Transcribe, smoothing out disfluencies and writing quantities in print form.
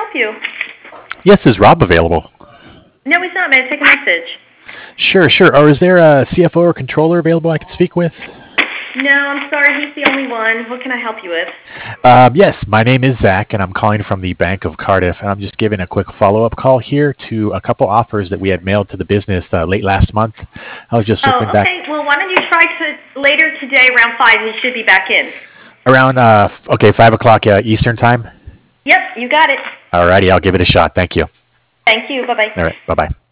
help you? Yes, is Rob available? No, he's not. May I take a message? Sure, sure. Or is there a CFO or controller available I could speak with? No, I'm sorry. He's the only one. What can I help you with? Yes, my name is Zach, and I'm calling from the Bank of Cardiff, and I'm just giving a quick follow-up call here to a couple offers that we had mailed to the business late last month. I was just circling Oh, back okay. Well, why don't you try to later today around 5? He should be back in. around, okay, 5 o'clock Eastern time. Yep, you got it. Alrighty, I'll give it a shot. Thank you. Thank you. Bye-bye. All right, bye-bye.